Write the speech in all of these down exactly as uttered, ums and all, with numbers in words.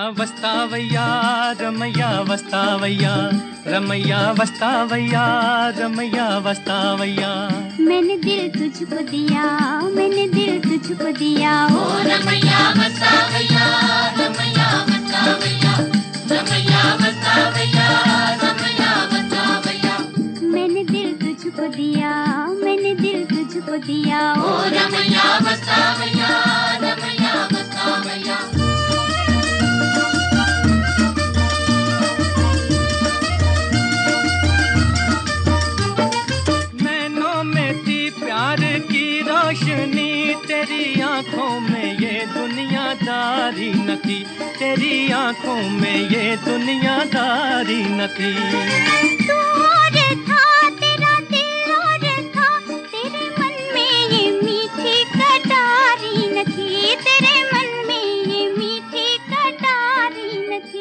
వస్తావయ్యా రమయ్య వస్తావయ్యా రమయ్య వస్తావయ్యా రమయ్య వస్తావయ్యా मैंने दिल तुझको दिया मैंने दिल तुझको दिया ओ रमैया वस्तावैया रमैया वस्तावैया रमैया वस्तावैया रमैया वस्तावैया मैंने दिल तुझको दिया मैंने दिल तुझको दिया ओ रमैया वस्तावैया रमैया वस्तावैया रोशनी तेरी आंखों में ये दुनियादारी न थी तेरी आंखों में ये दुनियादारी न थी तू और था तेरा दिल और था तेरे मन में ये मीठी कटारी न थी तेरे मन में ये मीठी कटारी न थी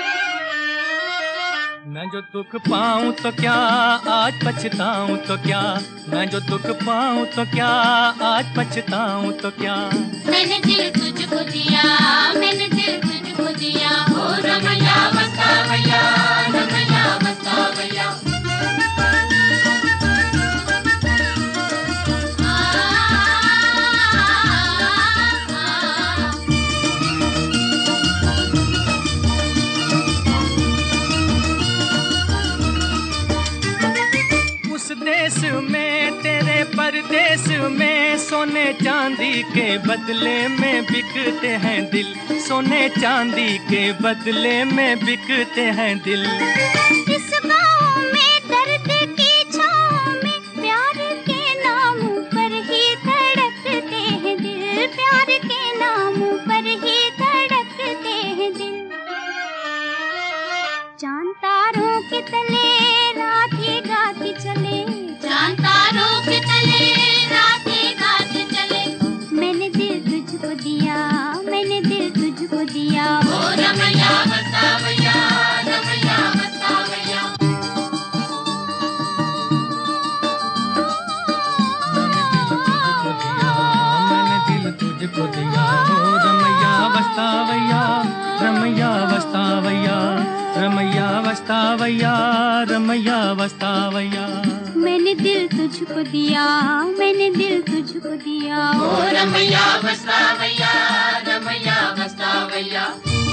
मैं जो दुख पाऊं तो क्या आज पछताऊं तो क्या मैं जो दुख पाऊं तो क्या आज पछताऊं तो क्या मैंने दिल तुझको दिया मैंने दिल तुझको दिया ओ रमैया वस्तावैया रमैया वस्तावैया देश में तेरे परदेश में सोने चांदी के बदले में बिकते हैं दिल सोने चांदी के बदले में बिकते हैं दिल इस गाँव में दर्द की छाँव में प्यार के नाम पर ही धड़कते हैं दिल प्यार के नाम पर ही धड़कते हैं दिल चांद तारों के तले रात ये गाती चले चांद तारों के तले रात ये गाती चले मैंने दिल तुझको दिया मैंने दिल तुझको दिया ओ रमैया वस्तावैया रमैया वस्तावैया मैंने दिल तुझको दिया ओ रमैया वस्तावैया रमैया वस्तावैया रमैया वस्तावैया रमैया वस्तावैया मैंने दिल तुझको दिया मैंने दिल तुझको दिया ओ रमैया वस्तावैया रमैया वस्तावैया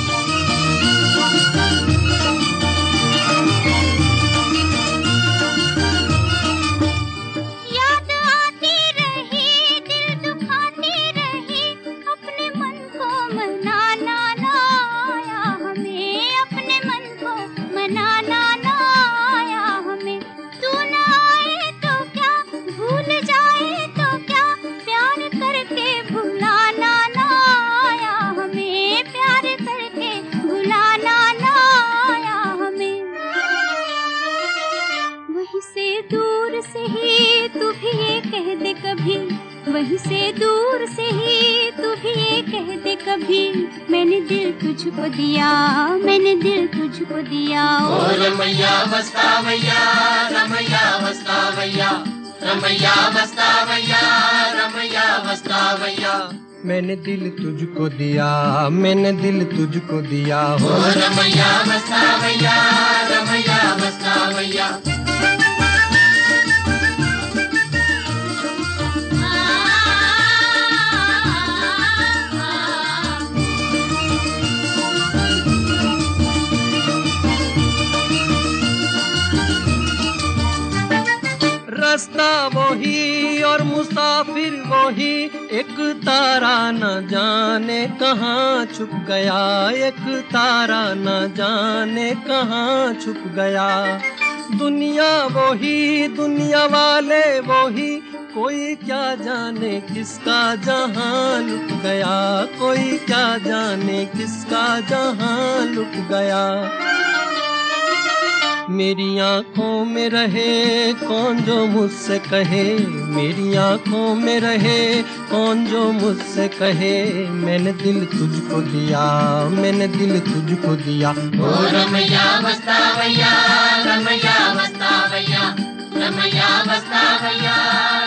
याद आती रही दिल दुखाती रही अपने मन को मनाना ना आया हमें अपने मन को मनाना ना आया हमें तू ना आए तो क्या भूल जाए तो क्या प्यार करके भुलाना ना आया हमें प्यार करके भुलाना ना आया हमें वहीं से दूर से ही तू भी ये कह दे कभी वहीं से दूर से ही तू भी ये कह दे कभी मैंने दिल तुझको दिया मैंने दिल तुझको दिया ओ रमैया वस्तावैया रमैया वस्तावैया रमैया वस्तावैया रमैया वस्तावैया मैंने दिल तुझको दिया मैंने दिल तुझको दिया ओ रमैया वस्तावैया रमैया वस्तावैया रास्ता वही और मुसाफिर वही एक तारा न जाने कहाँ छुप गया एक तारा न जाने कहाँ छुप गया दुनिया वही दुनिया वाले वही कोई क्या जाने किसका जहां लुट गया कोई क्या जाने किसका जहां लुट गया मेरी आँखों में रहे कौन जो मुझसे कहे मेरी आँखों में रहे कौन जो मुझसे कहे मैंने दिल तुझको दिया मैंने दिल तुझको दिया ओ रमैया वस्तावैया रमैया वस्तावैया रमैया वस्तावैया